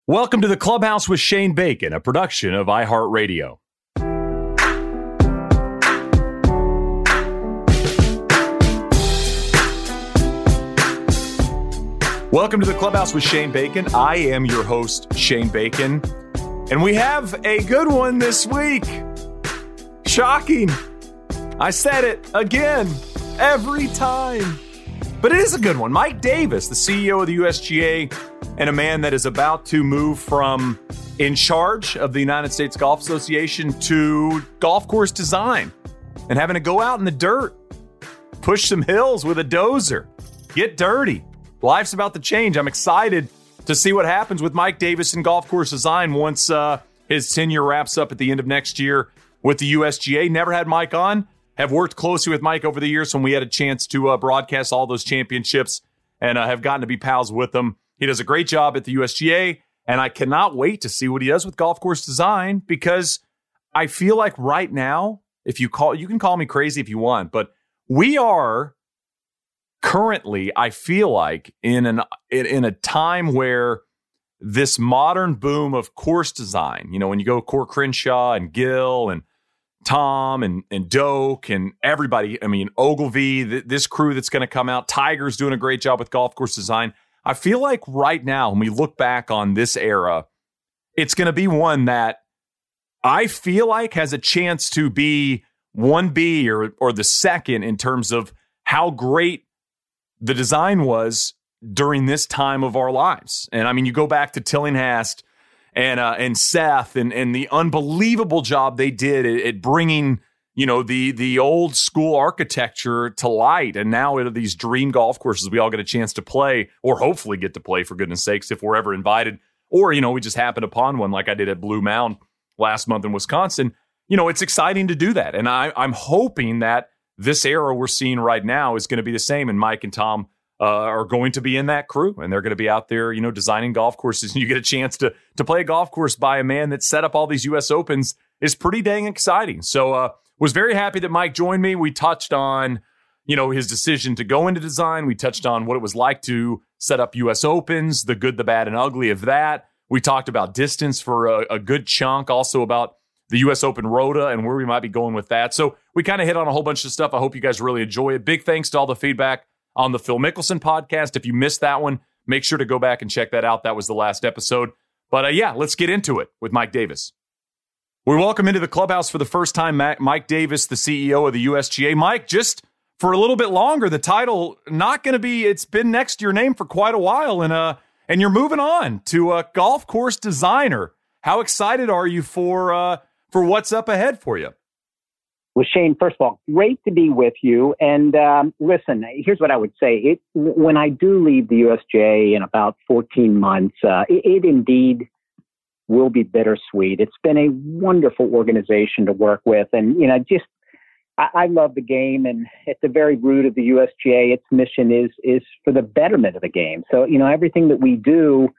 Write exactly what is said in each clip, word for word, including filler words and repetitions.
Welcome to the Clubhouse with Shane Bacon, a production of iHeartRadio. Welcome to the Clubhouse with Shane Bacon. I am your host, Shane Bacon, and we have a good one this week. Shocking. I said it again, every time. But it is a good one. Mike Davis, the C E O of the U S G A, and a man that is about to move from in charge of the United States Golf Association to golf course design and having to go out in the dirt, push some hills with a dozer, get dirty. Life's about to change. I'm excited to see what happens with Mike Davis in golf course design once uh, his tenure wraps up at the end of next year with the U S G A. Never had Mike on. Have worked closely with Mike over the years when we had a chance to uh, broadcast all those championships and uh, have gotten to be pals with him. He does a great job at the U S G A, and I cannot wait to see what he does with golf course design because I feel like right now, if you call, you can call me crazy if you want, but we are currently, I feel like, in an in, in a time where this modern boom of course design, you know, when you go Core Crenshaw and Gill and Tom and, and Doak and everybody, I mean, Ogilvy, th- this crew that's going to come out, Tiger's doing a great job with golf course design. I feel like right now, when we look back on this era, it's going to be one that I feel like has a chance to be one B or or the second in terms of how great the design was during this time of our lives. And I mean, you go back to Tillinghast and uh, and Seth and and the unbelievable job they did at, at bringing, you know, the the old school architecture to light. And now it are these dream golf courses we all get a chance to play, or hopefully get to play, for goodness sakes, if we're ever invited. Or, you know, we just happen upon one like I did at Blue Mound last month in Wisconsin. You know, it's exciting to do that. And I, I'm hoping that this era we're seeing right now is going to be the same. And Mike and Tom uh, are going to be in that crew. And they're going to be out there, you know, designing golf courses. And you get a chance to to play a golf course by a man that set up all these U S Opens is pretty dang exciting. So, uh, was very happy that Mike joined me. We touched on, you know, his decision to go into design. We touched on what it was like to set up U S Opens, the good, the bad, and ugly of that. We talked about distance for a, a good chunk, also about the U S Open Rota and where we might be going with that. So we kind of hit on a whole bunch of stuff. I hope you guys really enjoy it. Big thanks to all the feedback on the Phil Mickelson podcast. If you missed that one, make sure to go back and check that out. That was the last episode. But uh, yeah, let's get into it with Mike Davis. We welcome into the clubhouse for the first time Mike Davis, the C E O of the U S G A. Mike, just for a little bit longer, the title not going to be, it's been next to your name for quite a while, and uh, and you're moving on to a golf course designer. How excited are you for uh, for what's up ahead for you? Well, Shane, first of all, great to be with you. And um, listen, here's what I would say. It, when I do leave the U S G A in about fourteen months, uh, it, it indeed will be bittersweet. It's been a wonderful organization to work with. And, you know, just, I, I love the game. And at the very root of the U S G A, its mission is, is for the betterment of the game. So, you know, everything that we do,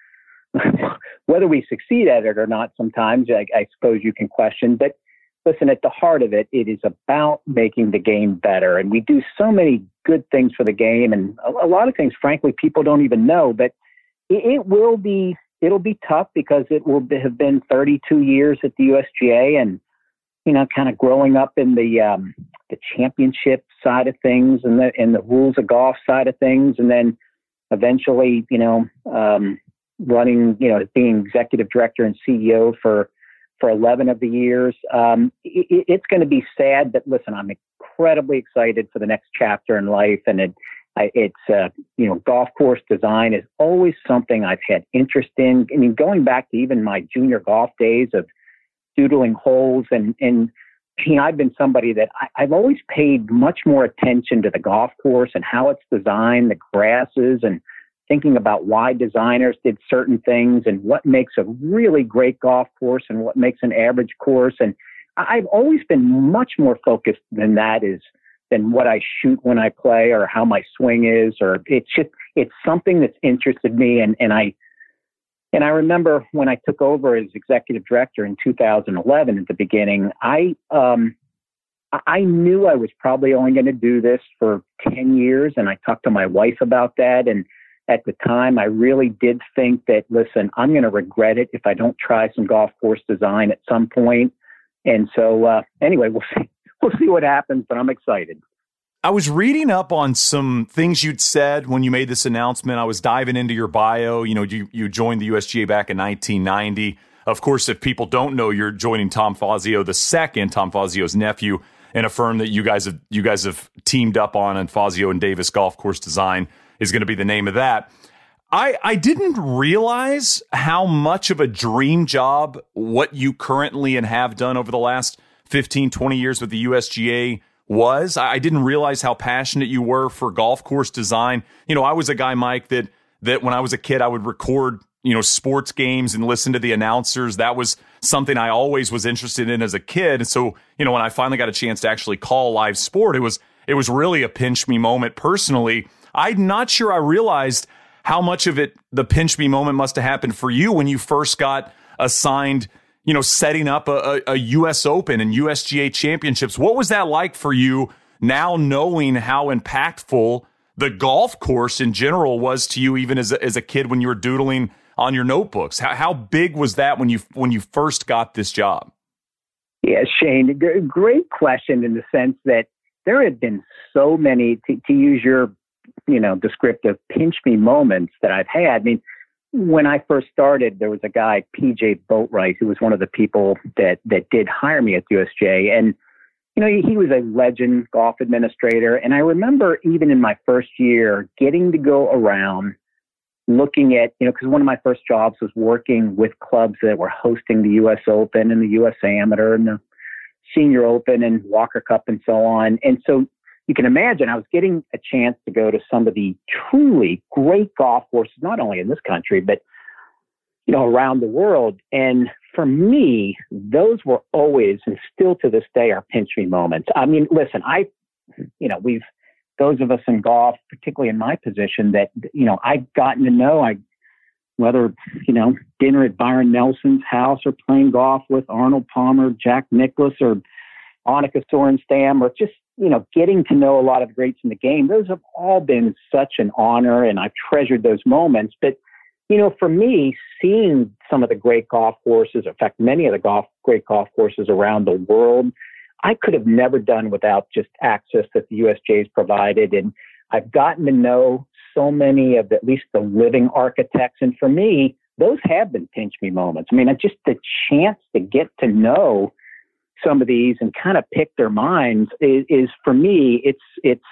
whether we succeed at it or not, sometimes I, I suppose you can question, but listen, at the heart of it, it is about making the game better. And we do so many good things for the game, and a, a lot of things, frankly, people don't even know, but it, it will be, it'll be tough because it will be, have been thirty-two years at the U S G A, and, you know, kind of growing up in the, um, the championship side of things and the, and the rules of golf side of things. And then eventually, you know, um, running, you know, being executive director and C E O for, for eleven of the years. Um, it, it's going to be sad, but listen, I'm incredibly excited for the next chapter in life. And it, I, it's, uh, you know, golf course design is always something I've had interest in. I mean, going back to even my junior golf days of doodling holes, and, and, you know, I've been somebody that I, I've always paid much more attention to the golf course and how it's designed, the grasses, and thinking about why designers did certain things and what makes a really great golf course and what makes an average course. And I've always been much more focused than that is than what I shoot when I play or how my swing is, or it's just, it's something that's interested me. And, and I, and I remember when I took over as executive director in two thousand eleven at the beginning, I, um, I knew I was probably only going to do this for ten years. And I talked to my wife about that. And at the time. I really did think that, listen, I'm going to regret it if I don't try some golf course design at some point. And so, uh, anyway, we'll see. We'll see what happens, but I'm excited. I was reading up on some things you'd said when you made this announcement. I was diving into your bio. You know, you, you joined the U S G A back in nineteen ninety. Of course, if people don't know, you're joining Tom Fazio the second, Tom Fazio's nephew, in a firm that you guys have you guys have teamed up on, and Fazio and Davis Golf Course Design is going to be the name of that. I, I didn't realize how much of a dream job what you currently and have done over the last fifteen, twenty years with the U S G A was. I didn't realize how passionate you were for golf course design. You know, I was a guy, Mike, that that when I was a kid, I would record, you know, sports games and listen to the announcers. That was something I always was interested in as a kid. And so, you know, when I finally got a chance to actually call live sport, it was it was really a pinch me moment personally. I'm not sure I realized how much of it, the pinch me moment, must have happened for you when you first got assigned, you know, setting up a, a, a U S Open and U S G A championships. What was that like for you now, knowing how impactful the golf course in general was to you, even as a, as a kid when you were doodling on your notebooks? How, how big was that when you when you first got this job? Yeah, Shane, g- great question in the sense that there have been so many, to, to use your, you know, descriptive pinch me moments that I've had. I mean, when I first started, there was a guy, P J Boatwright, who was one of the people that, that did hire me at U S G A. And, you know, he, he was a legend golf administrator. And I remember even in my first year getting to go around looking at, you know, because one of my first jobs was working with clubs that were hosting the U S Open and the U S Amateur and the Senior Open and Walker Cup and so on. And so you can imagine I was getting a chance to go to some of the truly great golf courses, not only in this country, but, you know, around the world. And for me, those were always, and still to this day, are pinch me moments. I mean, listen, I, you know, we've, those of us in golf, particularly in my position, that, you know, I've gotten to know, I, whether, you know, dinner at Byron Nelson's house or playing golf with Arnold Palmer, Jack Nicklaus, or Annika Sorenstam, or just, you know, getting to know a lot of the greats in the game. Those have all been such an honor, and I've treasured those moments. But, you know, for me, seeing some of the great golf courses, in fact, many of the golf great golf courses around the world, I could have never done without just access that the U S G A has provided. And I've gotten to know so many of the, at least the living architects. And for me, those have been pinch me moments. I mean, just the chance to get to know some of these and kind of pick their minds is, is for me, it's, it's,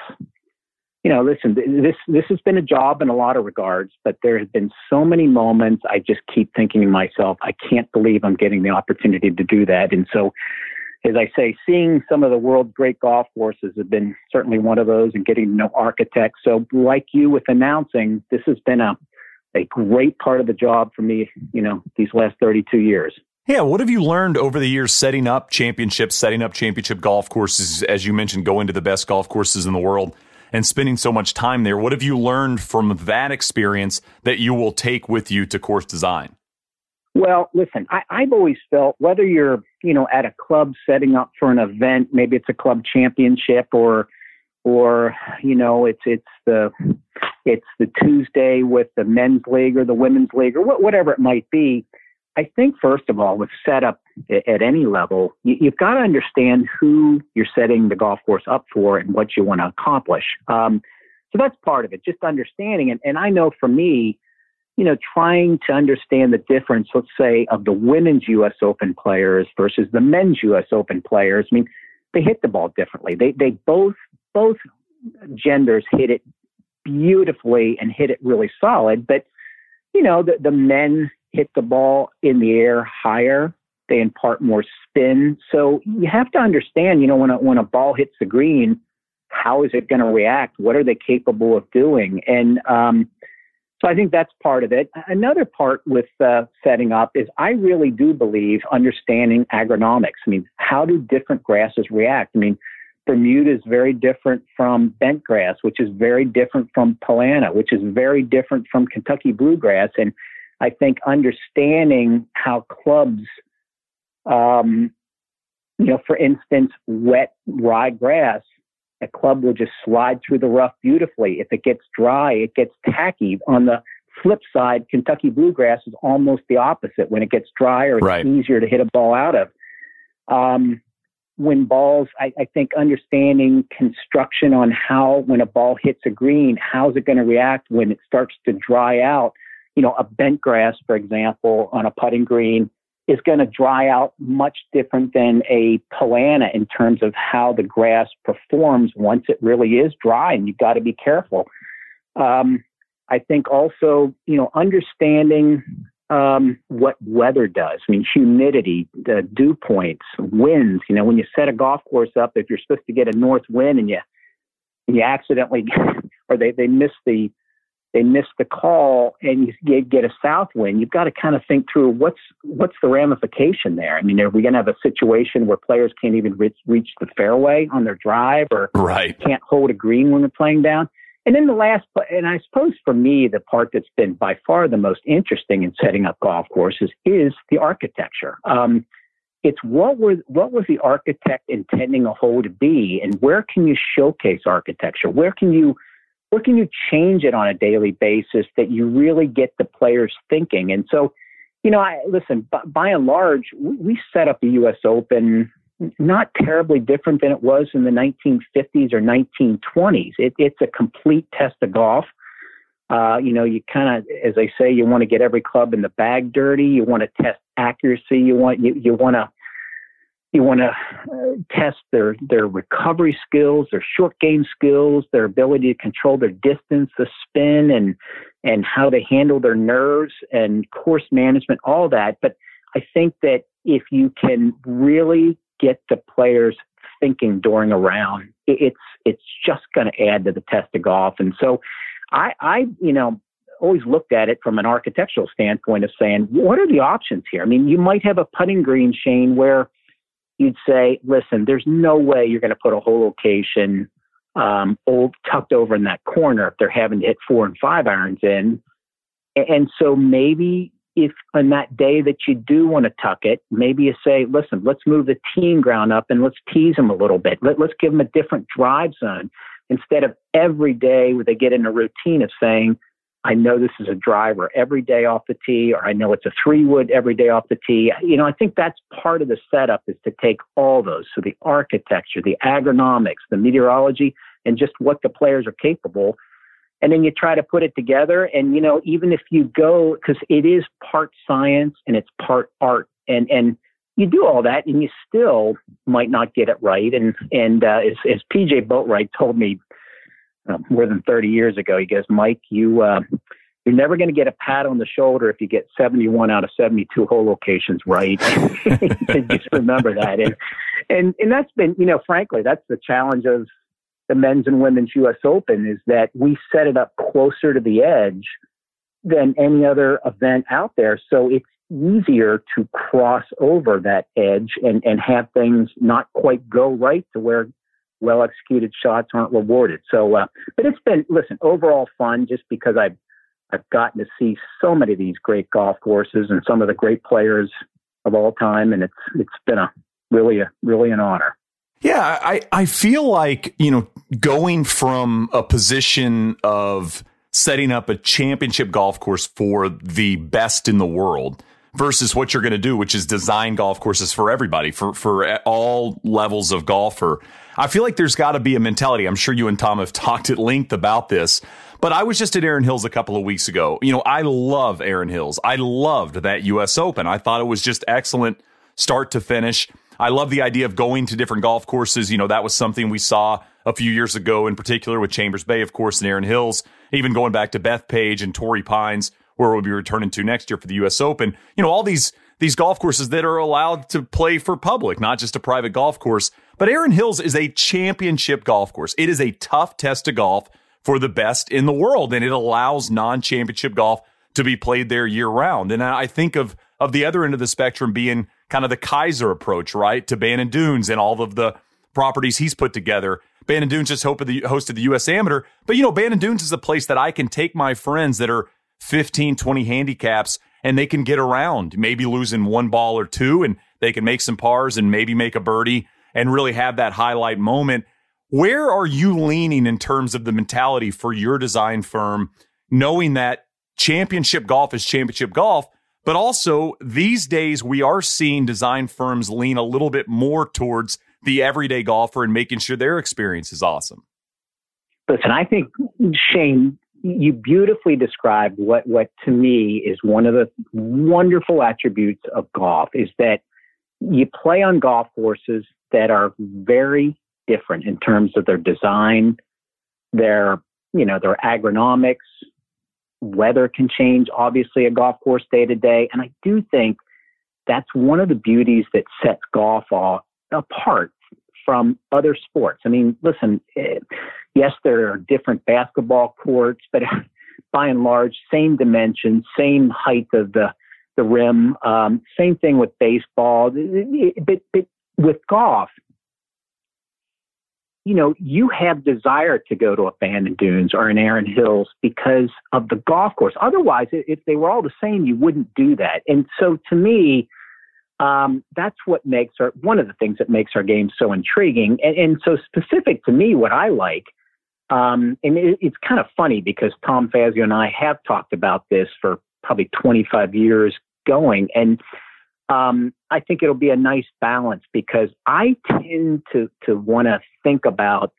you know, listen, this, this has been a job in a lot of regards, but there have been so many moments. I just keep thinking to myself, I can't believe I'm getting the opportunity to do that. And so, as I say, seeing some of the world's great golf courses have been certainly one of those, and getting to know architects. So like you with announcing, this has been a, a great part of the job for me, you know, these last thirty-two years. Yeah, what have you learned over the years setting up championships, setting up championship golf courses, as you mentioned, going to the best golf courses in the world and spending so much time there? What have you learned from that experience that you will take with you to course design? Well, listen, I, I've always felt whether you're, you know, at a club setting up for an event, maybe it's a club championship, or, or, you know, it's, it's the, it's the Tuesday with the men's league or the women's league or wh- whatever it might be. I think, first of all, with setup at any level, you, you've got to understand who you're setting the golf course up for and what you want to accomplish. Um, so that's part of it, just understanding. And, and I know for me, you know, trying to understand the difference, let's say, of the women's U S Open players versus the men's U S Open players. I mean, they hit the ball differently. They they both both genders hit it beautifully and hit it really solid. But, you know, the, the men hit the ball in the air higher. They impart more spin. So you have to understand, you know, when a, when a ball hits the green, how is it going to react? What are they capable of doing? And, um, So I think that's part of it. Another part with uh, setting up is I really do believe understanding agronomics. I mean, how do different grasses react? I mean, Bermuda is very different from bent grass, which is very different from Pollana, which is very different from Kentucky bluegrass. And I think understanding how clubs, um, you know, for instance, wet rye grass a club will just slide through the rough beautifully. If it gets dry, it gets tacky. On the flip side, Kentucky Bluegrass is almost the opposite. When it gets drier, it's right. easier to hit a ball out of. Um, when balls, I, I think understanding construction on how, when a ball hits a green, how's it going to react when it starts to dry out? You know, a bent grass, for example, on a putting green is going to dry out much different than a Polana in terms of how the grass performs once it really is dry, and you've got to be careful. Um, I think also, you know, understanding um, what weather does. I mean, humidity, the dew points, winds. You know, when you set a golf course up, if you're supposed to get a north wind and you and you accidentally, or they, they miss the they miss the call and you get a south wind, you've got to kind of think through what's what's the ramification there. I mean, are we going to have a situation where players can't even reach, reach the fairway on their drive, or right. can't hold a green when they're playing down? And then the last, and I suppose for me, the part that's been by far the most interesting in setting up golf courses is the architecture. Um, it's what were what was the architect intending a hole to be, and where can you showcase architecture? Where can you where can you change it on a daily basis that you really get the players thinking? And so, you know, I listen. By, by and large, we, we set up the U S Open not terribly different than it was in the nineteen fifties or nineteen twenties. It, it's a complete test of golf. Uh, you know, you kind of, as I say, you want to get every club in the bag dirty. You want to test accuracy. You want you you want to you want to uh, test their their recovery skills, their short game skills, their ability to control their distance, the spin, and and how they handle their nerves and course management, all that. But I think that if you can really get the players thinking during a round, it's it's just going to add to the test of golf. And so I, I, you know, always looked at it from an architectural standpoint of saying, what are the options here? I mean, you might have a putting green, Shane, where you'd say, listen, there's no way you're going to put a hole location um, old tucked over in that corner if they're having to hit four and five irons in. And so maybe if on that day that you do want to tuck it, maybe you say, listen, let's move the teeing ground up and let's tease them a little bit. Let, let's give them a different drive zone instead of every day where they get in a routine of saying, I know this is a driver every day off the tee, or I know it's a three wood every day off the tee. You know, I think that's part of the setup, is to take all those. So the architecture, the agronomics, the meteorology, and just what the players are capable. And then you try to put it together. And, you know, even if you go, because it is part science and it's part art, and, and you do all that and you still might not get it right. And, and uh, as, as P J Boatwright told me uh, more than thirty years ago, he goes, Mike, you, uh, you're never going to get a pat on the shoulder if you get seventy-one out of seventy-two hole locations right. Just remember that. And, and, and that's been, you know, frankly, that's the challenge of the men's and women's U S Open, is that we set it up closer to the edge than any other event out there. So it's easier to cross over that edge and, and have things not quite go right to where well-executed shots aren't rewarded. So, uh, but it's been, listen, overall fun, just because I've, I've gotten to see so many of these great golf courses and some of the great players of all time. And it's, it's been a really, a, really an honor. Yeah, I, I feel like, you know, going from a position of setting up a championship golf course for the best in the world versus what you're going to do, which is design golf courses for everybody, for, for all levels of golfer. I feel like there's got to be a mentality. I'm sure you and Tom have talked at length about this, but I was just at Erin Hills a couple of weeks ago. You know, I love Erin Hills. I loved that U S Open. I thought it was just excellent start to finish. I love the idea of going to different golf courses. You know, that was something we saw a few years ago, in particular with Chambers Bay, of course, and Erin Hills, even going back to Bethpage and Torrey Pines, where we'll be returning to next year for the U S Open. You know, all these these golf courses that are allowed to play for public, not just a private golf course. But Erin Hills is a championship golf course. It is a tough test of golf for the best in the world, and it allows non-championship golf to be played there year-round. And I think of of the other end of the spectrum being kind of the Kaiser approach, right, to Bandon Dunes and all of the properties he's put together. Bandon Dunes just hosted the U S Amateur. But, you know, Bandon Dunes is a place that I can take my friends that are fifteen, twenty handicaps, and they can get around, maybe losing one ball or two, and they can make some pars and maybe make a birdie and really have that highlight moment. Where are you leaning in terms of the mentality for your design firm, knowing that championship golf is championship golf, but also these days we are seeing design firms lean a little bit more towards the everyday golfer and making sure their experience is awesome? Listen, I think, Shane, you beautifully described what, what to me is one of the wonderful attributes of golf, is that you play on golf courses that are very different in terms of their design, their, you know, their agronomics. Weather can change, obviously, a golf course day to day. And I do think that's one of the beauties that sets golf all apart from other sports. I mean, listen, yes, there are different basketball courts, but by and large, same dimensions, same height of the, the rim, um, same thing with baseball. But, but with golf, you know, you have desire to go to a Bandon Dunes or an Erin Hills because of the golf course. Otherwise, if they were all the same, you wouldn't do that. And so to me, um, that's what makes our, one of the things that makes our game so intriguing. And, and so specific to me, what I like, um, and it, it's kind of funny because Tom Fazio and I have talked about this for probably twenty-five years going. And Um, I think it'll be a nice balance because I tend to, to want to think about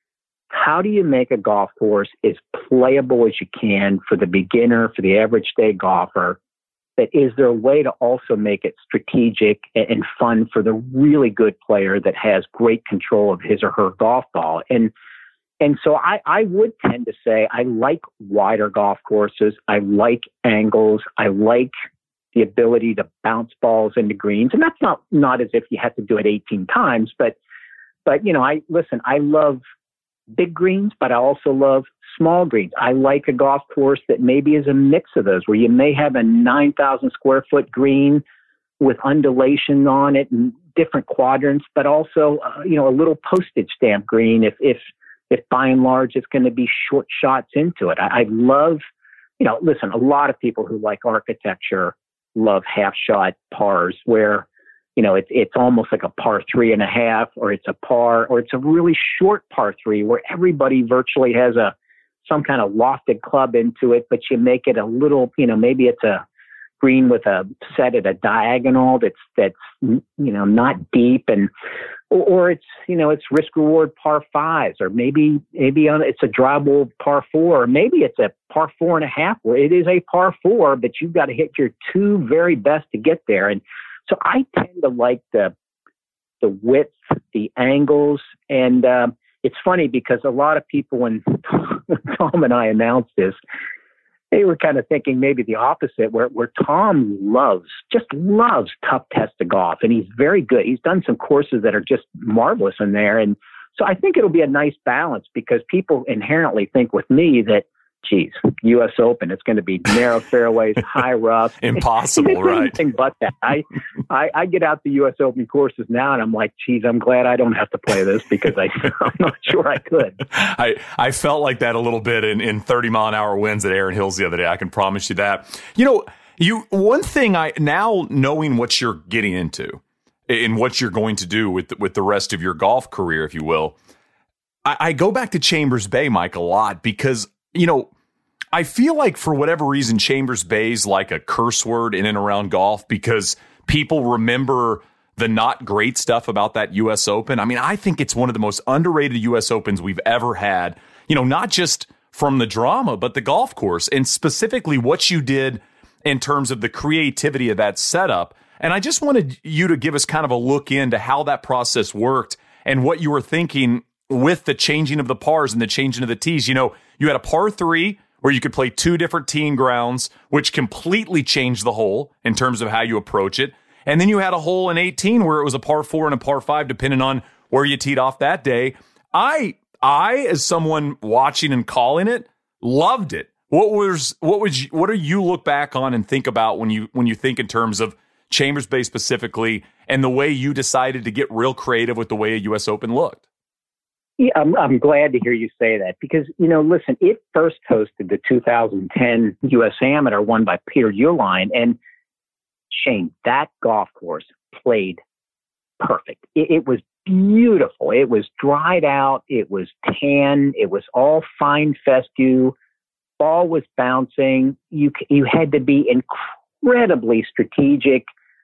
how do you make a golf course as playable as you can for the beginner, for the average day golfer, but is there a way to also make it strategic and, and fun for the really good player that has great control of his or her golf ball? And and so I, I would tend to say I like wider golf courses. I like angles. I like the ability to bounce balls into greens. And that's not, not as if you have to do it eighteen times, but, but, you know, I listen, I love big greens, but I also love small greens. I like a golf course that maybe is a mix of those, where you may have a nine thousand square foot green with undulation on it and different quadrants, but also, uh, you know, a little postage stamp green. If, if, if by and large, it's going to be short shots into it. I, I love, you know, listen, a lot of people who like architecture love half shot pars where, you know, it's it's almost like a par three and a half, or it's a par, or it's a really short par three where everybody virtually has a some kind of lofted club into it, but you make it a little, you know, maybe it's a green with a set at a diagonal that's that's you know not deep, and or, or it's you know it's risk reward par fives, or maybe maybe on it's a drivable par four, or maybe it's a par four and a half where it is a par four, but you've got to hit your two very best to get there. And so I tend to like the the width, the angles, and um, it's funny because a lot of people, when Tom and I announced this, they were kind of thinking maybe the opposite, where, where Tom loves, just loves tough test of golf. And he's very good. He's done some courses that are just marvelous in there. And so I think it'll be a nice balance, because people inherently think with me that, geez, U S Open, it's going to be narrow fairways, high rough. Impossible, it's right? Anything but that. I, I, I get out the U S Open courses now, and I'm like, geez, I'm glad I don't have to play this, because I, I'm not sure I could. I, I felt like that a little bit in, in thirty mile an hour winds at Erin Hills the other day. I can promise you that. You know, you one thing I now knowing what you're getting into and what you're going to do with the, with the rest of your golf career, if you will, I, I go back to Chambers Bay, Mike, a lot, because you know, I feel like for whatever reason, Chambers Bay is like a curse word in and around golf, because people remember the not great stuff about that U S Open. I mean, I think it's one of the most underrated U S Opens we've ever had, you know, not just from the drama, but the golf course, and specifically what you did in terms of the creativity of that setup. And I just wanted you to give us kind of a look into how that process worked and what you were thinking with the changing of the pars and the changing of the tees. You know, you had a par three where you could play two different teeing grounds, which completely changed the hole in terms of how you approach it. And then you had a hole in eighteen where it was a par four and a par five, depending on where you teed off that day. I, I, as someone watching and calling it, loved it. What was, what was, what do you look back on and think about when you, when you think in terms of Chambers Bay specifically, and the way you decided to get real creative with the way a U S Open looked? Yeah, I'm, I'm glad to hear you say that, because, you know, listen, it first hosted the two thousand ten U S Amateur won by Peter Uihlein, and Shane, that golf course played perfect. It, it was beautiful. It was dried out. It was tan. It was all fine fescue. Ball was bouncing. You you had to be incredibly strategic.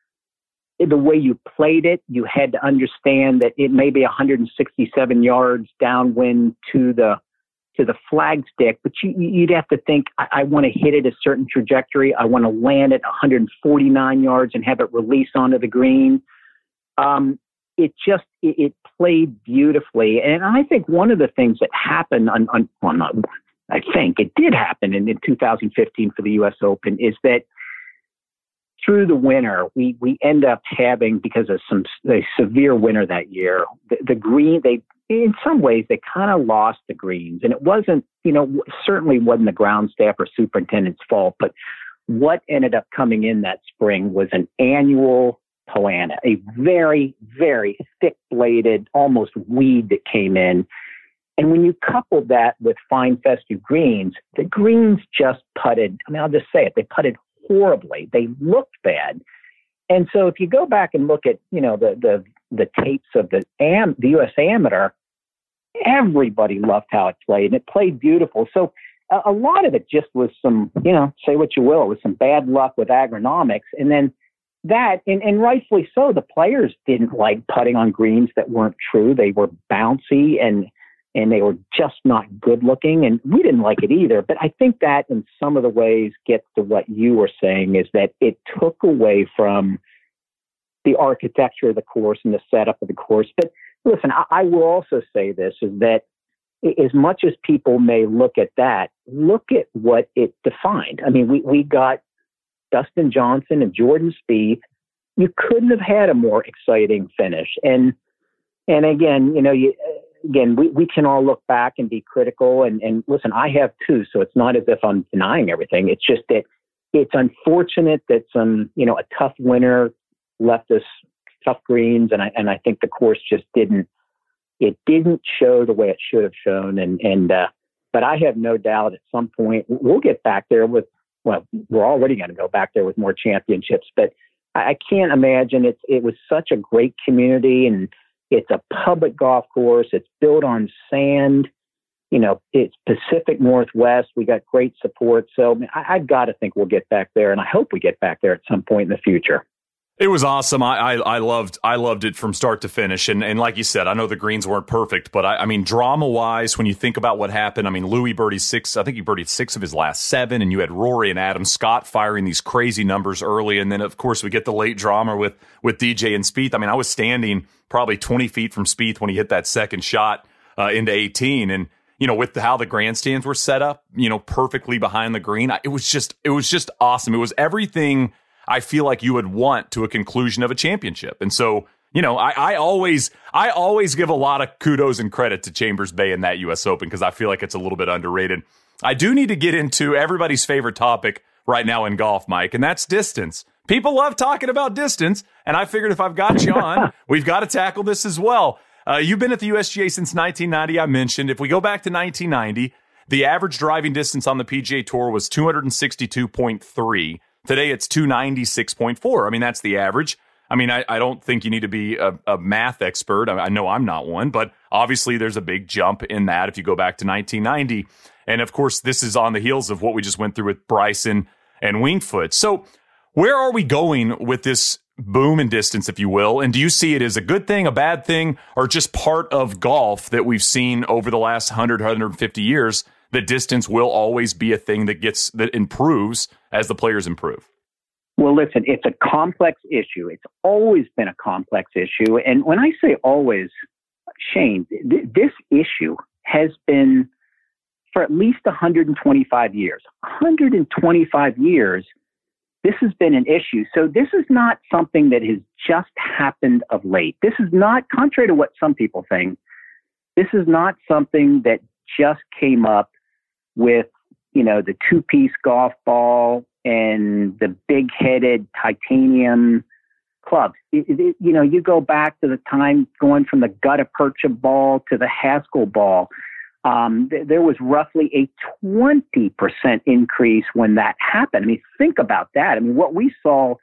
The way you played it, you had to understand that it may be one hundred sixty-seven yards downwind to the to the flagstick, but you, you'd have to think, I, I want to hit it a certain trajectory. I want to land it one hundred forty-nine yards and have it release onto the green. Um, it just, it, it played beautifully. And I think one of the things that happened on, on well, not, I think it did happen in, in two thousand fifteen for the U S Open is that through the winter, we, we end up having, because of some a severe winter that year, the, the green, they, in some ways, they kind of lost the greens. And it wasn't, you know, certainly wasn't the ground staff or superintendent's fault, but what ended up coming in that spring was an annual Poa annua, a very, very thick-bladed, almost weed that came in. And when you coupled that with fine fescue greens, the greens just putted, I mean, I'll just say it, they putted horribly. They looked bad. And so if you go back and look at, you know, the the the tapes of the am the U S Amateur, everybody loved how it played, and it played beautiful. So a, a lot of it just was some, you know, say what you will, it was some bad luck with agronomics. And then that, and, and rightfully so, the players didn't like putting on greens that weren't true. They were bouncy and and they were just not good looking, and we didn't like it either. But I think that in some of the ways gets to what you were saying, is that it took away from the architecture of the course and the setup of the course. But listen, I, I will also say this, is that as much as people may look at that, look at what it defined. I mean, we, we got Dustin Johnson and Jordan Spieth. You couldn't have had a more exciting finish. And, and again, you know, you, again, we, we can all look back and be critical, and, and listen, I have too. So it's not as if I'm denying everything. It's just that it's unfortunate that some, you know, a tough winter left us tough greens. And I, and I think the course just didn't, it didn't show the way it should have shown. And, and, uh, but I have no doubt at some point we'll get back there with, well, we're already going to go back there with more championships, but I, I can't imagine it's, it was such a great community, and it's a public golf course. It's built on sand. You know, it's Pacific Northwest. We got great support. So I, I've got to think we'll get back there, and I hope we get back there at some point in the future. It was awesome. I, I I loved I loved it from start to finish. And and like you said, I know the greens weren't perfect, but I, I mean, drama wise, when you think about what happened, I mean, Louis birdied six. I think he birdied six of his last seven, and you had Rory and Adam Scott firing these crazy numbers early, and then of course we get the late drama with with D J and Spieth. I mean, I was standing probably twenty feet from Spieth when he hit that second shot uh, into eighteen, and you know, with the, how the grandstands were set up, you know, perfectly behind the green, it was just it was just awesome. It was everything I feel like you would want to a conclusion of a championship. And so, you know, I, I always I always give a lot of kudos and credit to Chambers Bay in that U S Open, because I feel like it's a little bit underrated. I do need to get into everybody's favorite topic right now in golf, Mike, and that's distance. People love talking about distance, and I figured if I've got you on, we've got to tackle this as well. Uh, you've been at the U S G A since nineteen ninety, I mentioned. If we go back to nineteen ninety, the average driving distance on the P G A Tour was two hundred sixty-two point three. Today, it's two ninety-six point four. I mean, that's the average. I mean, I, I don't think you need to be a, a math expert. I, I know I'm not one, but obviously there's a big jump in that if you go back to nineteen ninety. And of course, this is on the heels of what we just went through with Bryson and Winged Foot. So where are we going with this boom in distance, if you will? And do you see it as a good thing, a bad thing, or just part of golf that we've seen over the last one hundred, one hundred fifty years? The distance will always be a thing that gets that improves as the players improve. Well, listen, it's a complex issue. It's always been a complex issue. And when I say always, Shane, th- this issue has been for at least one hundred twenty-five years. one hundred twenty-five years, this has been an issue. So this is not something that has just happened of late. This is not, contrary to what some people think, this is not something that just came up with, you know, the two-piece golf ball and the big-headed titanium clubs. It, it, you know, you go back to the time going from the gutta-percha ball to the Haskell ball. Um, th- there was roughly a twenty percent increase when that happened. I mean, think about that. I mean, what we saw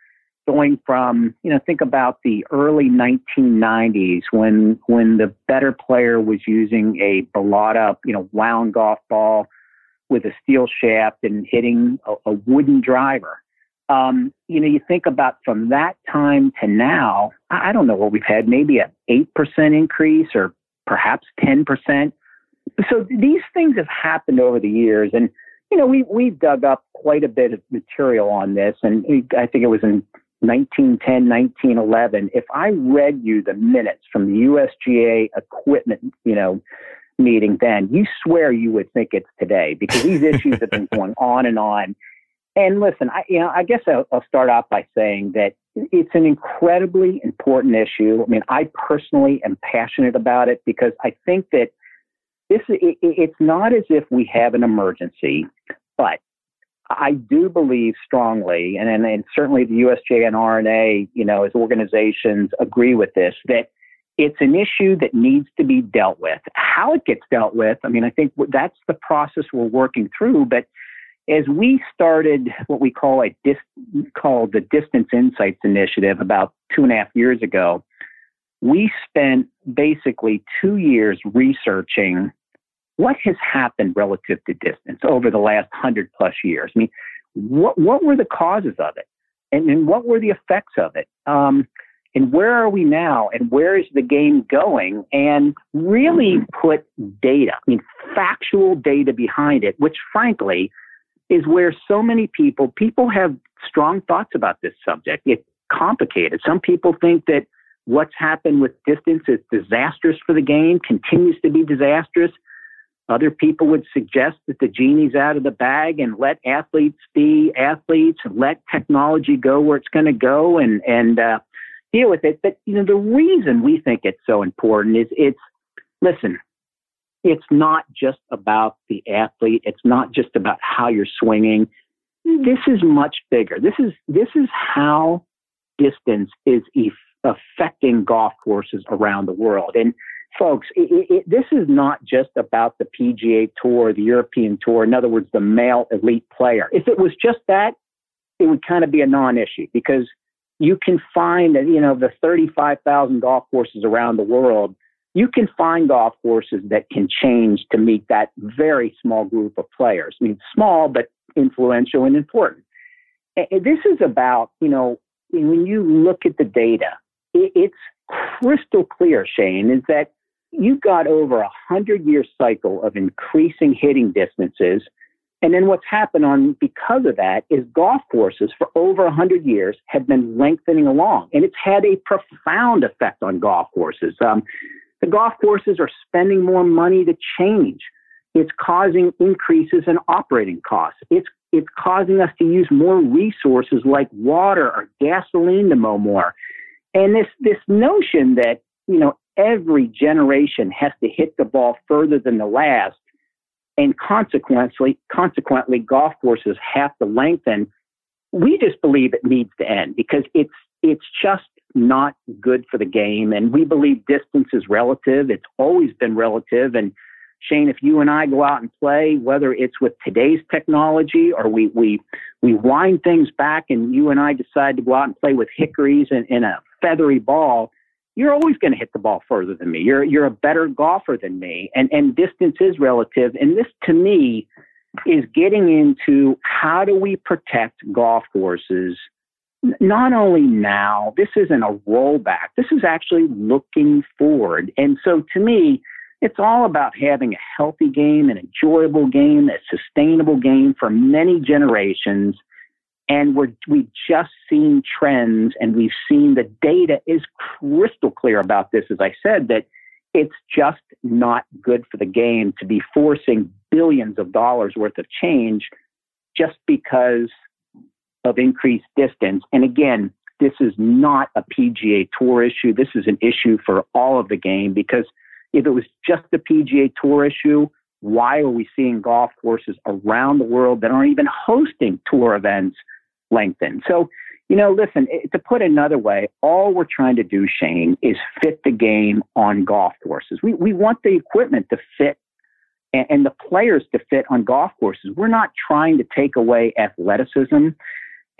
going from, you know, think about the early nineteen nineties when when the better player was using a Balata, you know, wound golf ball with a steel shaft and hitting a, a wooden driver. Um, you know, you think about from that time to now, I don't know what we've had, maybe an eight percent increase or perhaps ten percent. So these things have happened over the years. And, you know, we, we've dug up quite a bit of material on this. And I think it was in nineteen ten, nineteen eleven. If I read you the minutes from the U S G A equipment, you know, meeting then, you swear you would think it's today, because these issues have been going on and on. And listen, I, you know, I guess I'll, I'll start off by saying that it's an incredibly important issue. I mean, I personally am passionate about it because I think that this, it, it's not as if we have an emergency, but I do believe strongly, and, and, and certainly the U S J A and R N A, you know, as organizations agree with this, that it's an issue that needs to be dealt with. How it gets dealt with, I mean, I think that's the process we're working through. But as we started what we call a dis, called the Distance Insights Initiative about two and a half years ago, we spent basically two years researching what has happened relative to distance over the last hundred plus years. I mean, what what were the causes of it, and, and what were the effects of it, um, and where are we now, and where is the game going? And really put data, I mean, factual data behind it, which frankly is where so many people, people have strong thoughts about this subject. It's complicated. Some people think that what's happened with distance is disastrous for the game, continues to be disastrous. Other people would suggest that the genie's out of the bag and let athletes be athletes and let technology go where it's going to go and, and uh, deal with it. But, you know, the reason we think it's so important is it's, listen, it's not just about the athlete. It's not just about how you're swinging. This is much bigger. This is this is how distance is e- affecting golf courses around the world. And folks, it, it, this is not just about the P G A Tour, the European Tour. In other words, the male elite player. If it was just that, it would kind of be a non-issue, because you can find that, you know, the thirty-five thousand golf courses around the world, you can find golf courses that can change to meet that very small group of players. I mean, small, but influential and important. And this is about, you know, when you look at the data, it's crystal clear, Shane, is that you've got over a hundred-year cycle of increasing hitting distances. And then what's happened on because of that is golf courses for over a hundred years have been lengthening along. And it's had a profound effect on golf courses. Um, The golf courses are spending more money to change. It's causing increases in operating costs. It's it's causing us to use more resources like water or gasoline to mow more. And this this notion that, you know, every generation has to hit the ball further than the last, and consequently, consequently, golf courses have to lengthen. We just believe it needs to end, because it's it's just not good for the game. And we believe distance is relative. It's always been relative. And Shane, if you and I go out and play, whether it's with today's technology or we we we wind things back and you and I decide to go out and play with hickories and, and a feathery ball, you're always going to hit the ball further than me. You're you're a better golfer than me. And and distance is relative. And this, to me, is getting into how do we protect golf courses. Not only now, this isn't a rollback. This is actually looking forward. And so to me, it's all about having a healthy game, an enjoyable game, a sustainable game for many generations. And we're, we've just seen trends, and we've seen the data is crystal clear about this, as I said, that it's just not good for the game to be forcing billions of dollars worth of change just because of increased distance. And again, this is not a P G A Tour issue. This is an issue for all of the game, because if it was just a P G A Tour issue, why are we seeing golf courses around the world that aren't even hosting tour events lengthen? So, you know, listen, to put it another way, all we're trying to do, Shane, is fit the game on golf courses. We we want the equipment to fit and, and the players to fit on golf courses. We're not trying to take away athleticism.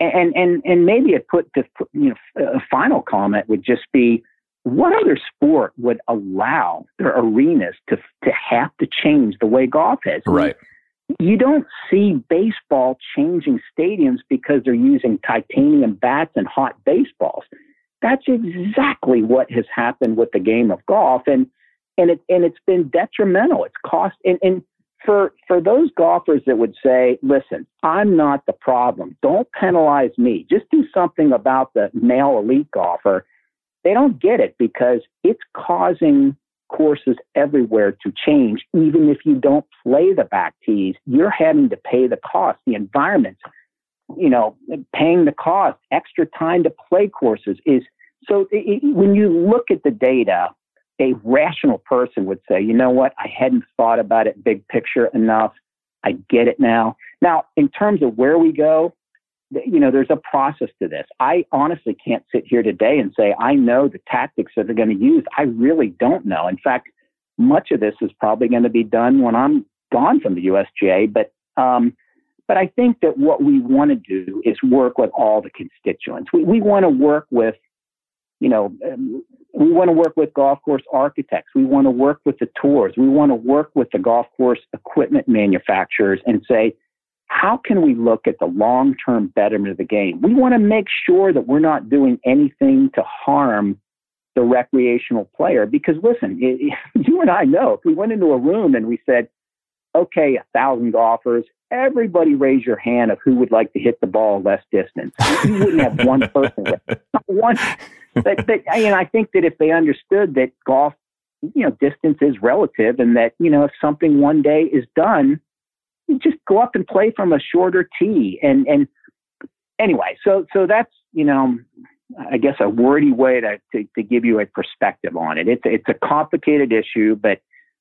And and and maybe it put the you know a final comment would just be, what other sport would allow their arenas to to have to change the way golf is? Right. You don't see baseball changing stadiums because they're using titanium bats and hot baseballs. That's exactly what has happened with the game of golf, and and it and it's been detrimental. It's cost and, and for for those golfers that would say, "Listen, I'm not the problem. Don't penalize me. Just do something about the male elite golfer." They don't get it because it's causing courses everywhere to change. Even if you don't play the back tees, you're having to pay the cost. The environment, you know, paying the cost, extra time to play courses is so. It, when you look at the data, a rational person would say, you know what? I hadn't thought about it big picture enough. I get it now. Now, in terms of where we go, you know, there's a process to this. I honestly can't sit here today and say, I know the tactics that they're going to use. I really don't know. In fact, much of this is probably going to be done when I'm gone from the U S G A. But, um, but I think that what we want to do is work with all the constituents. We, we want to work with, you know, um, we want to work with golf course architects. We want to work with the tours. We want to work with the golf course equipment manufacturers and say, how can we look at the long-term betterment of the game? We want to make sure that we're not doing anything to harm the recreational player. Because listen, it, you and I know if we went into a room and we said, okay, a thousand golfers, everybody raise your hand of who would like to hit the ball less distance. You wouldn't have one person. Not one. But, but and I think that if they understood that golf, you know, distance is relative, and that, you know, if something one day is done, you just go up and play from a shorter tee. And, and anyway, so, so that's, you know, I guess a wordy way to, to, to give you a perspective on it. It's, it's a complicated issue, but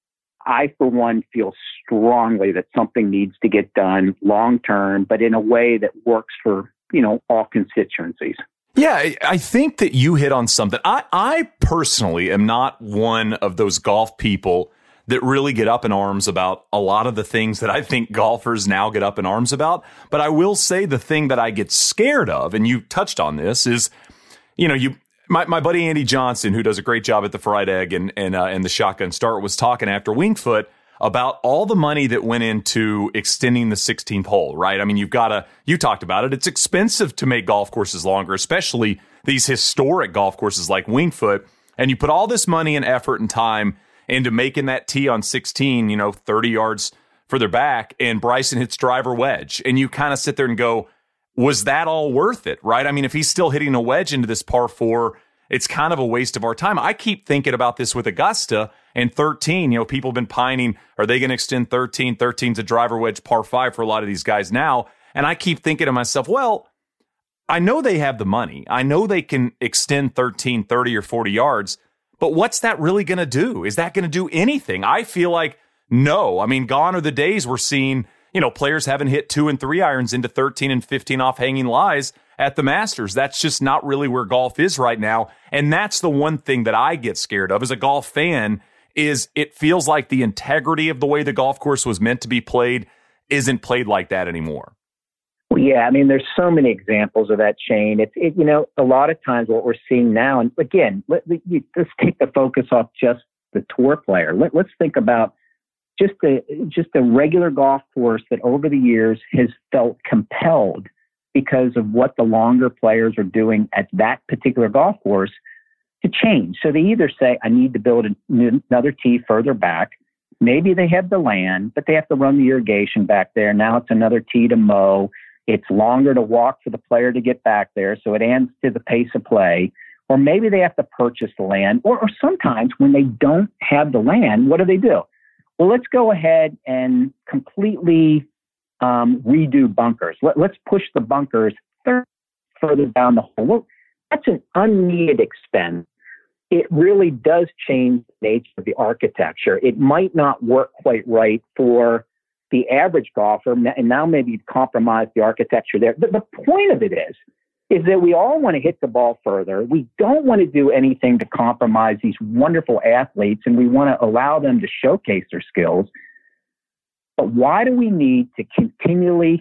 I, for one, feel strongly that something needs to get done long-term, but in a way that works for, you know, all constituencies. Yeah, I think that you hit on something. I, I personally am not one of those golf people that really get up in arms about a lot of the things that I think golfers now get up in arms about. But I will say the thing that I get scared of, and you touched on this, is, you know, you my, my buddy Andy Johnson, who does a great job at the Fried Egg and and, uh, and the Shotgun Start, was talking after Winged Foot about all the money that went into extending the sixteenth hole, right? I mean, you've got to, you talked about it. It's expensive to make golf courses longer, especially these historic golf courses like Winged Foot. And you put all this money and effort and time into making that tee on sixteen, you know, thirty yards further back, and Bryson hits driver wedge. And you kind of sit there and go, was that all worth it, right? I mean, if he's still hitting a wedge into this par four, it's kind of a waste of our time. I keep thinking about this with Augusta and thirteen. You know, people have been pining, are they going to extend thirteen? thirteen's a driver wedge par five for a lot of these guys now. And I keep thinking to myself, well, I know they have the money. I know they can extend thirteen, thirty or forty yards. But what's that really going to do? Is that going to do anything? I feel like no. I mean, gone are the days we're seeing, you know, players having hit two and three irons into thirteen and fifteen off hanging lies at the Masters. That's just not really where golf is right now. And that's the one thing that I get scared of as a golf fan, is it feels like the integrity of the way the golf course was meant to be played isn't played like that anymore. Well, yeah, I mean, there's so many examples of that, Shane. It's, it, you know, a lot of times what we're seeing now, and again, let, let's take the focus off just the tour player. Let, let's think about just a, just a regular golf course that over the years has felt compelled because of what the longer players are doing at that particular golf course to change. So they either say, I need to build another tee further back. Maybe they have the land, but they have to run the irrigation back there. Now it's another tee to mow. It's longer to walk for the player to get back there, so it adds to the pace of play. Or maybe they have to purchase the land. Or, or sometimes when they don't have the land, what do they do? Well, let's go ahead and completely um, redo bunkers. Let, let's push the bunkers further down the hole. Well, that's an unneeded expense. It really does change the nature of the architecture. It might not work quite right for the average golfer, and now maybe you've compromised the architecture there. But the point of it is, is that we all want to hit the ball further. We don't want to do anything to compromise these wonderful athletes, and we want to allow them to showcase their skills. But why do we need to continually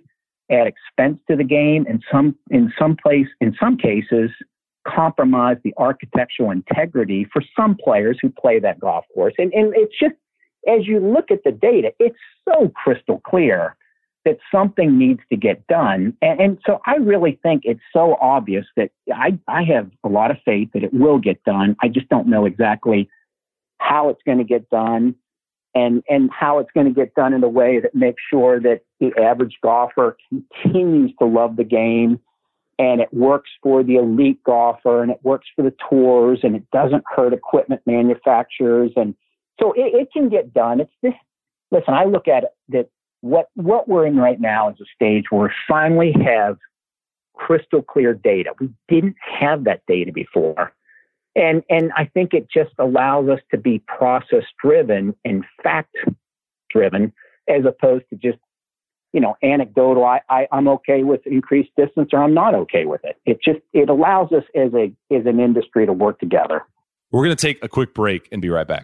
add expense to the game, and some in some place in some cases compromise the architectural integrity for some players who play that golf course. And and it's just, as you look at the data, it's so crystal clear that something needs to get done. And, and so I really think it's so obvious that I, I have a lot of faith that it will get done. I just don't know exactly how it's going to get done and, and how it's going to get done in a way that makes sure that the average golfer continues to love the game and it works for the elite golfer and it works for the tours and it doesn't hurt equipment manufacturers. And so it, it can get done. It's this, listen, I look at it that What what we're in right now is a stage where we finally have crystal clear data. We didn't have that data before. And and I think it just allows us to be process driven and fact driven as opposed to just, you know, anecdotal. I, I, I'm okay with increased distance or I'm not okay with it. It just it allows us as a as an industry to work together. We're going to take a quick break and be right back.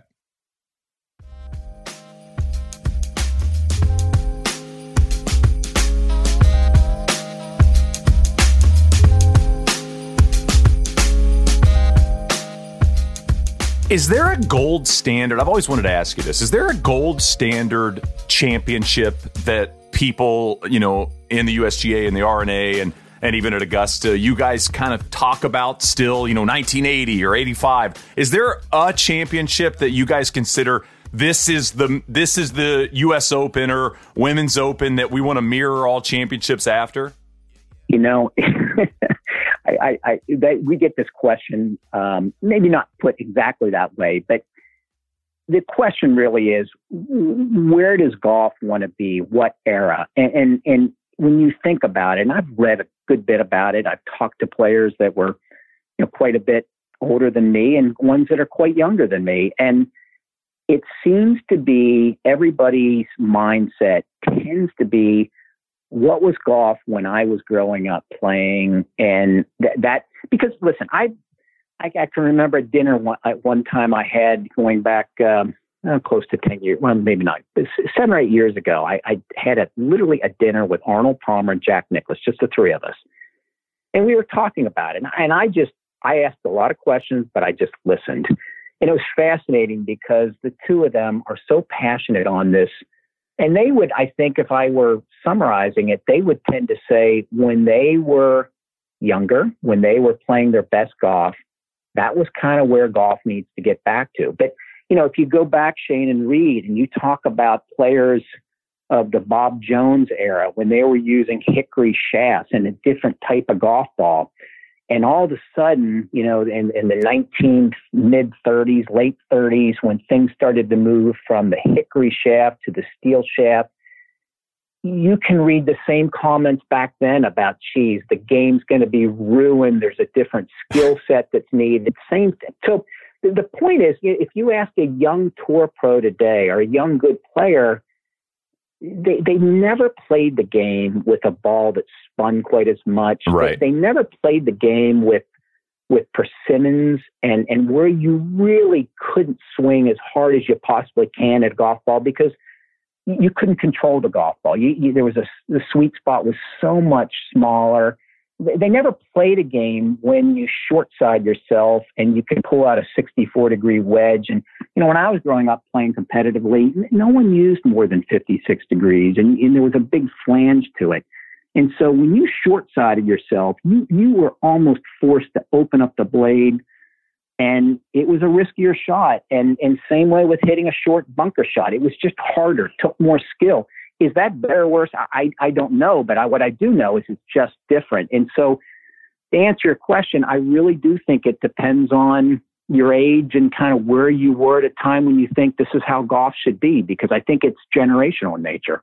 Is there a gold standard? I've always wanted to ask you this. Is there a gold standard championship that people, you know, in the U S G A and the R N A and, and even at Augusta, you guys kind of talk about still, you know, nineteen eighty or eighty-five? Is there a championship that you guys consider this is the this is the U S Open or Women's Open that we want to mirror all championships after? You know, I, I, I that we get this question, um, maybe not put exactly that way, but the question really is, where does golf want to be? What era? And, and, and when you think about it, and I've read a good bit about it, I've talked to players that were, you know, quite a bit older than me and ones that are quite younger than me. And it seems to be everybody's mindset tends to be, what was golf when I was growing up playing? And th- that, because listen, I, I, I can remember a dinner one, at one time I had going back um, uh, close to ten years, well, maybe not, seven or eight years ago. I, I had a, literally a dinner with Arnold Palmer and Jack Nicklaus, just the three of us. And we were talking about it. And, and I just, I asked a lot of questions, but I just listened. And it was fascinating because the two of them are so passionate on this. And they would, I think, if I were summarizing it, they would tend to say when they were younger, when they were playing their best golf, that was kind of where golf needs to get back to. But, you know, if you go back, Shane and Reed, and you talk about players of the Bob Jones era, when they were using hickory shafts and a different type of golf ball, and all of a sudden, you know, in, in the nineteen mid thirties, late thirties, when things started to move from the hickory shaft to the steel shaft, you can read the same comments back then about, geez, the game's going to be ruined. There's a different skill set that's needed. Same thing. So the point is, if you ask a young tour pro today or a young good player, They they never played the game with a ball that spun quite as much. Right. They, they never played the game with with persimmons and, and where you really couldn't swing as hard as you possibly can at a golf ball because you couldn't control the golf ball. You, you, there was a the sweet spot was so much smaller. They never played a game when you short side yourself and you can pull out a sixty-four degree wedge. And, you know, when I was growing up playing competitively, no one used more than fifty-six degrees and, and there was a big flange to it. And so when you short sided yourself, you, you were almost forced to open up the blade and it was a riskier shot. And, and same way with hitting a short bunker shot. It was just harder, took more skill. Is that better or worse? I, I don't know, but I, what I do know is it's just different. And so to answer your question, I really do think it depends on your age and kind of where you were at a time when you think this is how golf should be, because I think it's generational in nature.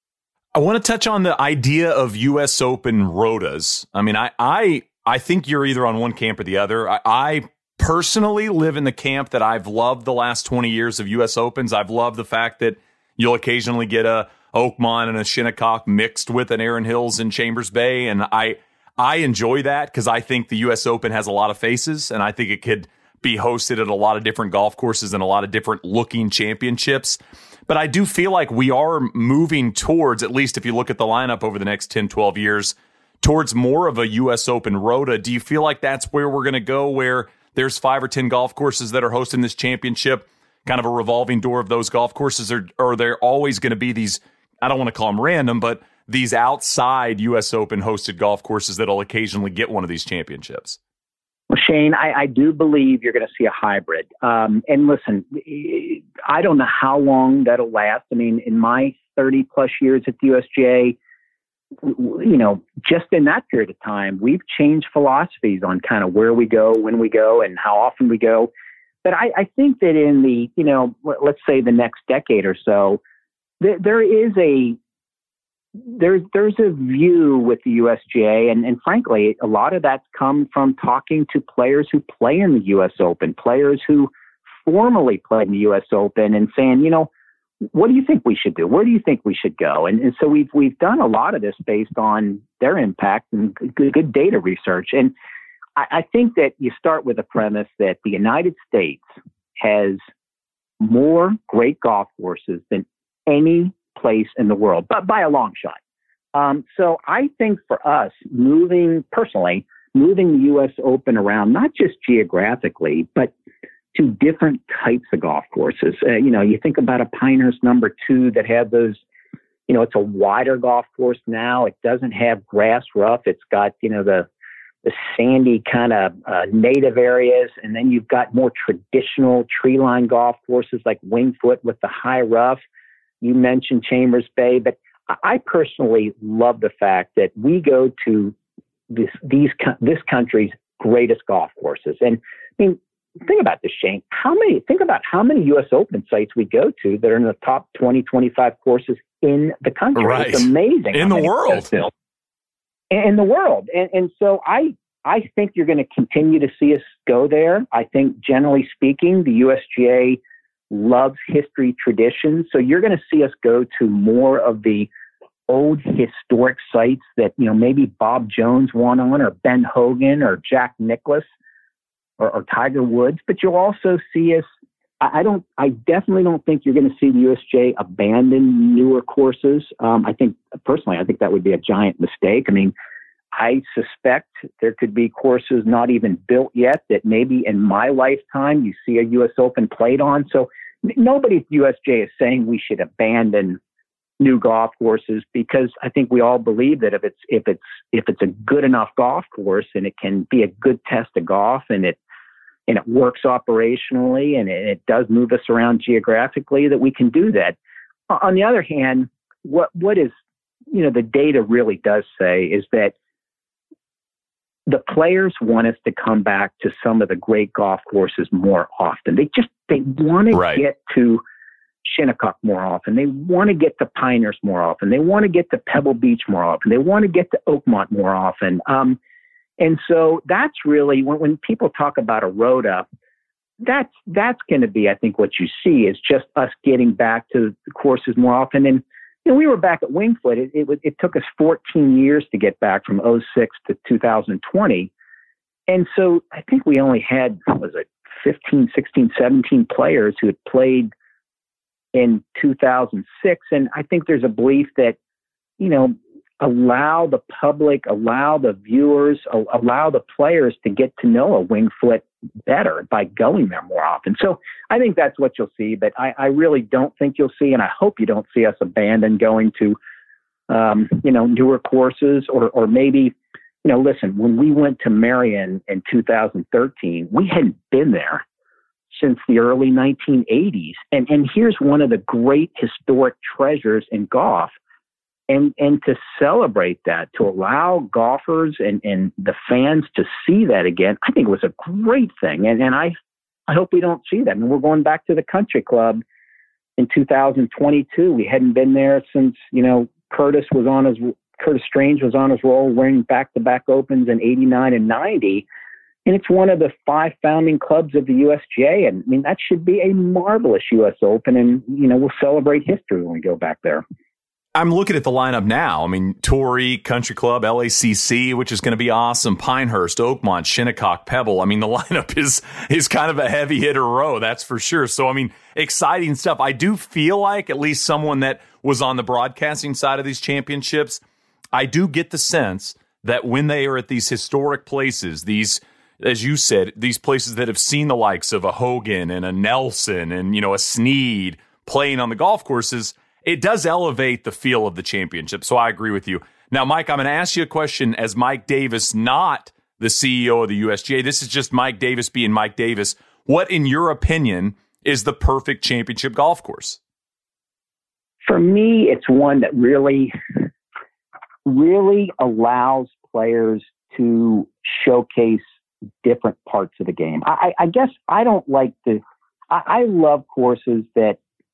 I want to touch on the idea of U S Open rotas. I mean, I I, I think you're either on one camp or the other. I, I personally live in the camp that I've loved the last twenty years of U S Opens. I've loved the fact that you'll occasionally get a Oakmont and a Shinnecock mixed with an Erin Hills and Chambers Bay. And I I enjoy that because I think the U S Open has a lot of faces and I think it could be hosted at a lot of different golf courses and a lot of different looking championships. But I do feel like we are moving towards, at least if you look at the lineup over the next ten, twelve years, towards more of a U S Open rota. Do you feel like that's where we're going to go, where there's five or ten golf courses that are hosting this championship, kind of a revolving door of those golf courses, or, or are there always going to be these, I don't want to call them random, but these outside U S Open hosted golf courses that'll occasionally get one of these championships? Well, Shane, I, I do believe you're going to see a hybrid. Um, and listen, I don't know how long that'll last. I mean, in my thirty plus years at the U S G A, you know, just in that period of time, we've changed philosophies on kind of where we go, when we go, and how often we go. But I, I think that in the, you know, let's say the next decade or so, there, there is a, there's, there's a view with the U S G A, and, and frankly, a lot of that's come from talking to players who play in the U S Open, players who formally play in the U S Open, and saying, you know, what do you think we should do? Where do you think we should go? And, and so we've we've done a lot of this based on their impact and good, good data research. And I, I think that you start with the premise that the United States has more great golf courses than any place in the world, but by a long shot. Um, so I think for us, moving personally, moving the U S Open around, not just geographically, but to different types of golf courses. Uh, you know, you think about a Pinehurst number two that had those, you know, it's a wider golf course now. It doesn't have grass rough. It's got, you know, the the sandy kind of uh, native areas. And then you've got more traditional tree line golf courses like Winged Foot with the high rough. You mentioned Chambers Bay, but I personally love the fact that we go to this, these, this country's greatest golf courses. And I mean, think about this, Shane. How many, think about how many U S Open sites we go to that are in the top twenty, twenty-five courses in the country. Right. It's amazing. In the world. In the world. And, and so I, I think you're going to continue to see us go there. I think generally speaking, the U S G A loves history traditions. So you're going to see us go to more of the old historic sites that, you know, maybe Bob Jones won on, or Ben Hogan or Jack Nicklaus. Or, or Tiger Woods, but you'll also see us. I, I don't. I definitely don't think you're going to see the U S G A abandon newer courses. Um, I think personally, I think that would be a giant mistake. I mean, I suspect there could be courses not even built yet that maybe in my lifetime you see a U S Open played on. So nobody at the U S G A is saying we should abandon new golf courses, because I think we all believe that if it's if it's if it's a good enough golf course and it can be a good test of golf, and it and it works operationally, and it, it does move us around geographically, that we can do that. On the other hand, what what is, you know, the data really does say is that the players want us to come back to some of the great golf courses more often. They just they want to right. get to Shinnecock more often. They want to get to Pinehurst more often. They want to get to Pebble Beach more often. They want to get to Oakmont more often. Um, and so that's really, when, when people talk about a rota, that's that's going to be, I think, what you see is just us getting back to the courses more often. And you know, we were back at Winged Foot. It, it, it took us fourteen years to get back from oh six to two thousand twenty. And so I think we only had, what was it, fifteen, sixteen, seventeen players who had played in two thousand six. And I think there's a belief that, you know, allow the public, allow the viewers, allow the players to get to know a Winged Foot better by going there more often. So I think that's what you'll see, but I, I really don't think you'll see, and I hope you don't see us abandon going to, um, you know, newer courses, or, or maybe, you know, listen, when we went to Marion in two thousand thirteen, we hadn't been there since the early nineteen eighties. And, and here's one of the great historic treasures in golf. And, and to celebrate that, to allow golfers and, and the fans to see that again, I think it was a great thing. And, and I, I hope we don't see that. And we're going back to the Country Club in two thousand twenty-two. We hadn't been there since, you know, Curtis was on his, Curtis Strange was on his roll, winning back-to-back Opens in eighty-nine and ninety. And it's one of the five founding clubs of the U S G A. And I mean, that should be a marvelous U S Open. And, you know, we'll celebrate history when we go back there. I'm looking at the lineup now. I mean, Torrey, Country Club, L A C C, which is going to be awesome, Pinehurst, Oakmont, Shinnecock, Pebble. I mean, the lineup is is kind of a heavy hitter row, that's for sure. So, I mean, exciting stuff. I do feel like, at least someone that was on the broadcasting side of these championships, I do get the sense that when they are at these historic places, these, as you said, these places that have seen the likes of a Hogan and a Nelson and, you know, a Snead playing on the golf courses, it does elevate the feel of the championship. So I agree with you. Now, Mike, I'm going to ask you a question as Mike Davis, not the C E O of the U S G A. This is just Mike Davis being Mike Davis. What, in your opinion, is the perfect championship golf course? For me, it's one that really, really allows players to showcase different parts of the game. I, I guess I don't like the, I, I love courses that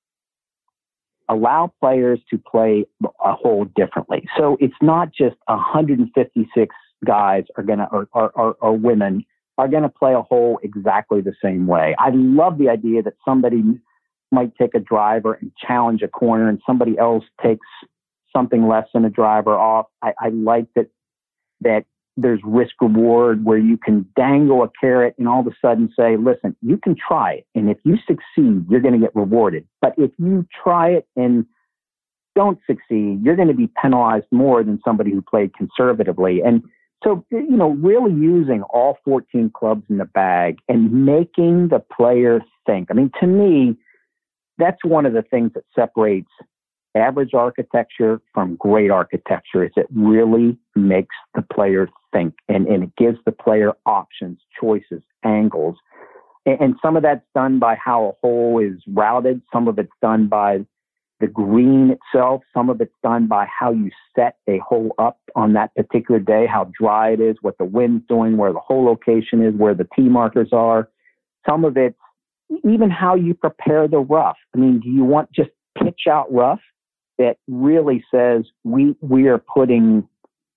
allow players to play a hole differently. So it's not just one hundred fifty-six guys are going to, or, or, or, or women are going to play a hole exactly the same way. I love the idea that somebody might take a driver and challenge a corner and somebody else takes something less than a driver off. I, I like that, that there's risk reward where you can dangle a carrot and all of a sudden say, listen, you can try it. And if you succeed, you're going to get rewarded. But if you try it and don't succeed, you're going to be penalized more than somebody who played conservatively. And so, you know, really using all fourteen clubs in the bag and making the player think. I mean, to me, that's one of the things that separates average architecture from great architecture, is it really makes the player think, and, and it gives the player options, choices, angles. And, and some of that's done by how a hole is routed. Some of it's done by the green itself. Some of it's done by how you set a hole up on that particular day, how dry it is, what the wind's doing, where the hole location is, where the tee markers are. Some of it's even how you prepare the rough. I mean, do you want just pitch out rough that really says we we are putting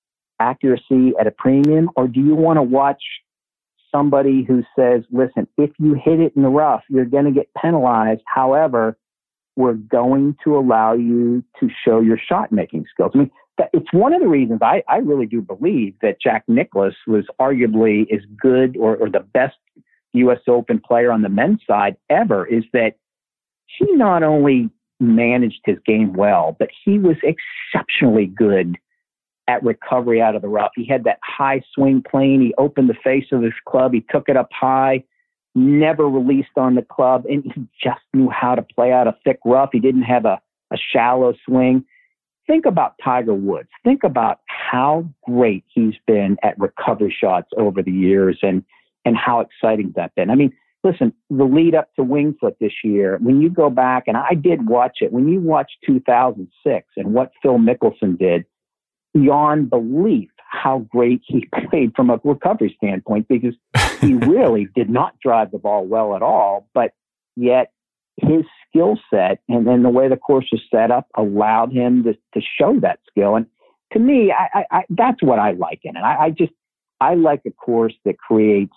accuracy at a premium? Or do you want to watch somebody who says, listen, if you hit it in the rough, you're going to get penalized. However, we're going to allow you to show your shot making skills. I mean, that, it's one of the reasons I, I really do believe that Jack Nicklaus was arguably as good or, or the best U S Open player on the men's side ever, is that he not only managed his game well, but he was exceptionally good at recovery out of the rough. He had that high swing plane. He opened the face of his club. He took it up high, never released on the club, and he just knew how to play out a thick rough. He didn't have a, a shallow swing. Think about Tiger Woods. Think about how great he's been at recovery shots over the years, and and how exciting that's been. I mean, listen, the lead up to Winged Foot this year, when you go back, and I did watch it, when you watch two thousand six and what Phil Mickelson did, beyond belief how great he played from a recovery standpoint, because he really did not drive the ball well at all, but yet his skill set and then the way the course was set up allowed him to, to show that skill. And to me, I, I, that's what I like in it. I, I just, I like a course that creates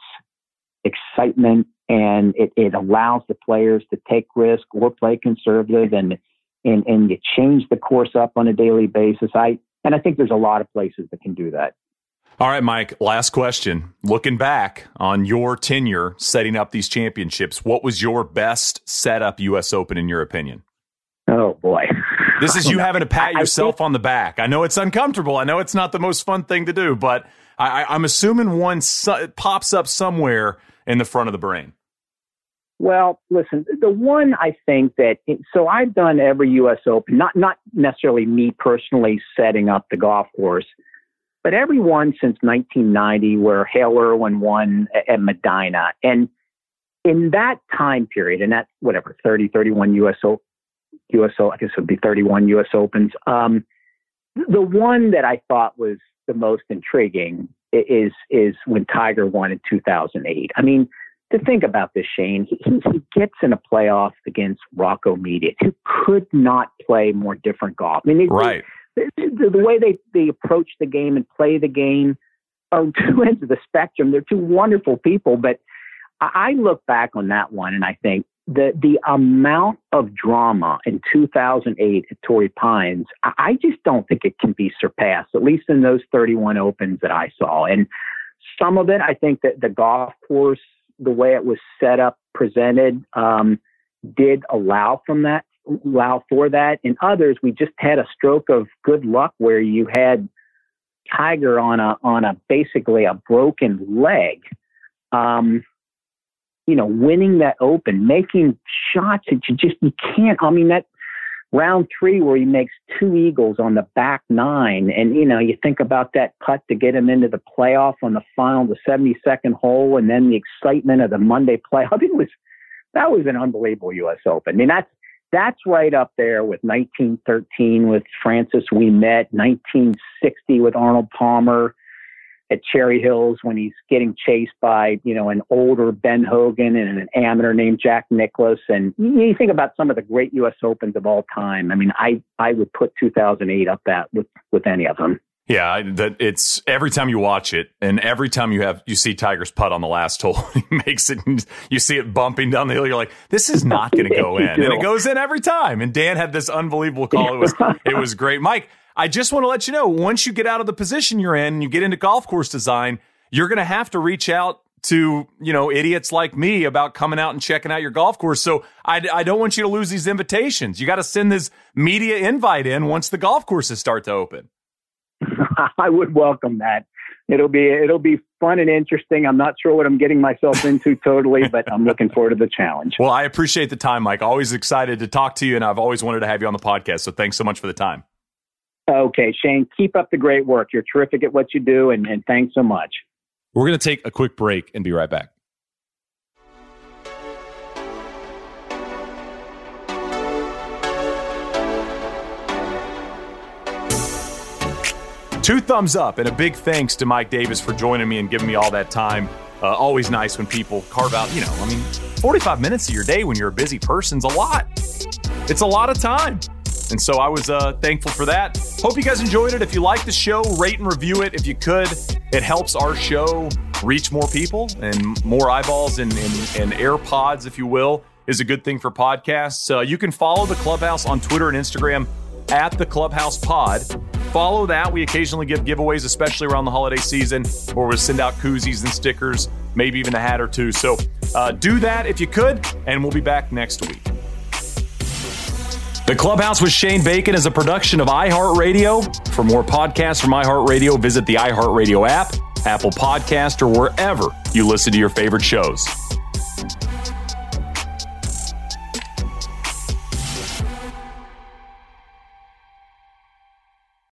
excitement, and it, it allows the players to take risk or play conservative, and, and, and you change the course up on a daily basis. I, and I think there's a lot of places that can do that. All right, Mike, last question. Looking back on your tenure setting up these championships, what was your best setup U S Open in your opinion? Oh, boy. This is you having to pat yourself think, on the back. I know it's uncomfortable. I know it's not the most fun thing to do, but I, I'm assuming one su- pops up somewhere in the front of the brain. Well, listen, the one I think that, so I've done every U S Open, not, not necessarily me personally setting up the golf course, but every one since nineteen ninety where Hale Irwin won at Medina. And in that time period, and that, whatever, thirty, thirty-one U S O, U S O, I guess it would be thirty-one U S Opens. Um, the one that I thought was the most intriguing is, is when Tiger won in two thousand eight. I mean, to think about this, Shane, he, he gets in a playoff against Rocco Mediate, who could not play more different golf. I mean, right. The, the, the way they, they approach the game and play the game are two ends of the spectrum. They're two wonderful people, but I, I look back on that one and I think the the amount of drama in two thousand eight at Torrey Pines, I, I just don't think it can be surpassed, at least in those thirty-one Opens that I saw. And some of it, I think that the golf course, the way it was set up, presented, um, did allow from that, allow for that. In others, we just had a stroke of good luck where you had Tiger on a on a basically a broken leg. Um, you know, winning that Open, making shots that you just, you can't, I mean, that round three where he makes two eagles on the back nine. And, you know, you think about that putt to get him into the playoff on the final, the seventy-second hole, and then the excitement of the Monday playoff. It was, that was an unbelievable U S Open. I mean, that's, that's right up there with nineteen thirteen with Francis Ouimet, nineteen sixty with Arnold Palmer at Cherry Hills when he's getting chased by, you know, an older Ben Hogan and an amateur named Jack Nicklaus. And you think about some of the great U S Opens of all time. I mean, I, I would put two thousand eight up that with, with any of them. Yeah, that it's every time you watch it, and every time you have you see Tiger's putt on the last hole, he makes it. And you see it bumping down the hill. You're like, this is not going to go in, and it goes in every time. And Dan had this unbelievable call. It was it was great, Mike. I just want to let you know, once you get out of the position you're in, and you get into golf course design, you're going to have to reach out to, you know, idiots like me about coming out and checking out your golf course. So I, I don't want you to lose these invitations. You got to send this media invite in once the golf courses start to open. I would welcome that. It'll be it'll be fun and interesting. I'm not sure what I'm getting myself into totally, but I'm looking forward to the challenge. Well, I appreciate the time, Mike. Always excited to talk to you, and I've always wanted to have you on the podcast. So thanks so much for the time. Okay, Shane, keep up the great work. You're terrific at what you do, and, and thanks so much. We're going to take a quick break and be right back. Two thumbs up and a big thanks to Mike Davis for joining me and giving me all that time. Uh, always nice when people carve out, you know, I mean, forty-five minutes of your day when you're a busy person's a lot. It's a lot of time. And so I was uh, thankful for that. Hope you guys enjoyed it. If you like the show, rate and review it if you could. It helps our show reach more people, and more eyeballs and, and, and AirPods, if you will, is a good thing for podcasts. Uh, you can follow the Clubhouse on Twitter and Instagram at the Clubhouse Pod. Follow that. We occasionally give giveaways, especially around the holiday season, where we'll send out koozies and stickers, maybe even a hat or two. So uh, do that if you could, and we'll be back next week. The Clubhouse with Shane Bacon is a production of iHeartRadio. For more podcasts from iHeartRadio, visit the iHeartRadio app, Apple Podcast, or wherever you listen to your favorite shows.